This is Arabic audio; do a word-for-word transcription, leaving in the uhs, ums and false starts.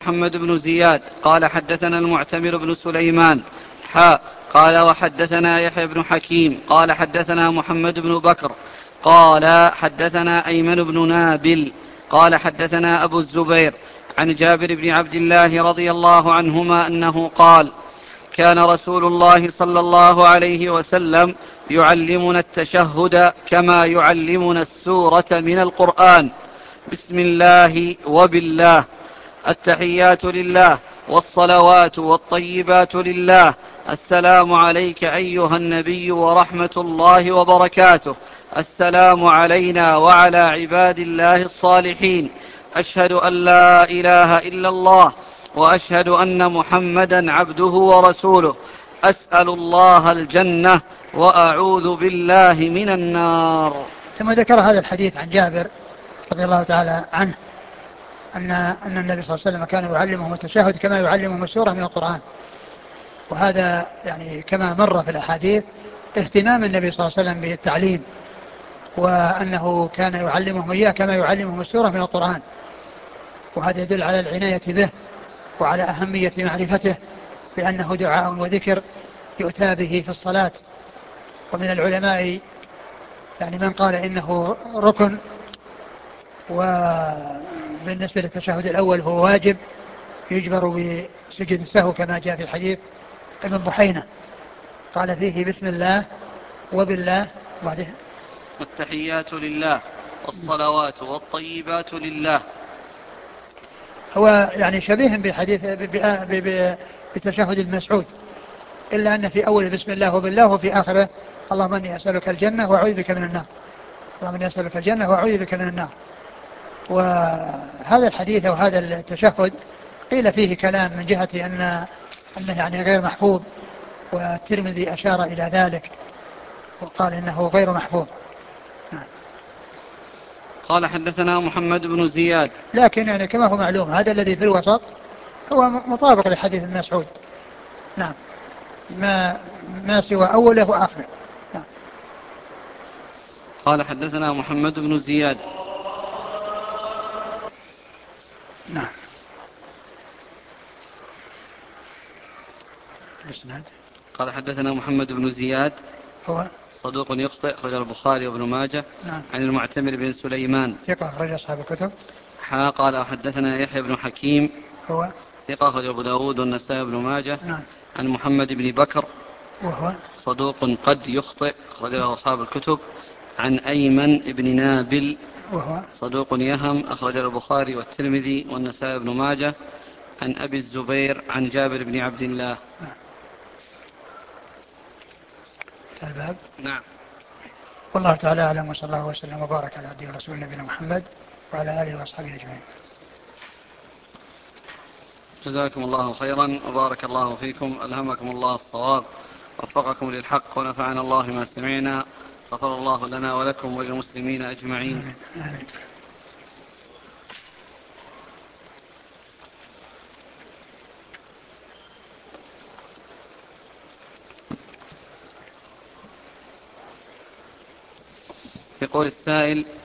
محمد بن زياد قال حدثنا المعتمر بن سليمان حاء قال وحدثنا يحيى بن حكيم قال حدثنا محمد بن بكر قال حدثنا أيمن بن نابل قال حدثنا أبو الزبير عن جابر بن عبد الله رضي الله عنهما أنه قال كان رسول الله صلى الله عليه وسلم يعلمنا التشهد كما يعلمنا السورة من القرآن: بسم الله وبالله، التحيات لله والصلوات والطيبات لله، السلام عليك أيها النبي ورحمة الله وبركاته، السلام علينا وعلى عباد الله الصالحين، أشهد أن لا إله إلا الله وأشهد أن محمدا عبده ورسوله، أسأل الله الجنة وأعوذ بالله من النار. ثم ذكر هذا الحديث عن جابر رضي الله تعالى عنه أن أن النبي صلى الله عليه وسلم كان يعلمهم التشهد كما يعلمهم السورة من القرآن. وهذا يعني كما مر في الأحاديث اهتمام النبي صلى الله عليه وسلم بالتعليم، وأنه كان يعلمهم إياه كما يعلمهم السورة من القرآن، وهذا يدل على العناية به وعلى أهمية معرفته بأنه دعاء وذكر يؤتى به في الصلاة. ومن العلماء يعني من قال إنه ركن، وبالنسبة للتشهد الأول هو واجب يجبر بسجد السهو كما جاء في الحديث ابن بحينة قال فيه بسم الله وبالله بعده التحيات لله والصلوات والطيبات لله. هو يعني شبيه بحديث بتشهد المسعود، إلا أن في أول بسم الله وبالله وفي آخره اللهم إني أسألك الجنة وأعوذ بك من النار، اللهم إني أسألك الجنة وأعوذ بك من النار. وهذا الحديث وهذا التشهد قيل فيه كلام من جهة أن أنه يعني غير محفوظ، والترمذي أشار إلى ذلك وقال إنه غير محفوظ. قال حدثنا محمد بن زياد، لكن يعني كما هو معلوم هذا الذي في الوسط هو مطابق لحديث ابن مسعود. نعم، ما ما سوى أوله وآخره. نعم. قال حدثنا محمد بن زياد. نعم. الاسناد. قال حدثنا محمد بن زياد هو صدوق يخطئ، أخرج البخاري وابن ماجه. نعم. عن المعتمر بن سليمان ثقة أخرج أصحاب الكتب. حا قال حدثنا يحيى بن حكيم هو ثقة، أخرج أبو داود والنسائي وابن ماجه. نعم. عن محمد بن بكر وهو صدوق قد يخطئ، أخرج له أصحاب الكتب. عن أيمن بن نابل وهو صدوق يهم، أخرج البخاري والترمذي والنسائي وابن ماجه. عن أبي الزبير عن جابر بن عبد الله. نعم. الباب. نعم. والله تعالى أعلم، وصلى الله وسلم وبارك على عبده ورسوله نبينا محمد وعلى آله وأصحابه أجمعين. جزاكم الله خيرا وبارك الله فيكم، ألهمكم الله الصواب، وفقكم للحق، ونفعنا الله ما سمعنا، غفر الله لنا ولكم وللمسلمين أجمعين. آمين. آمين. يقول السائل: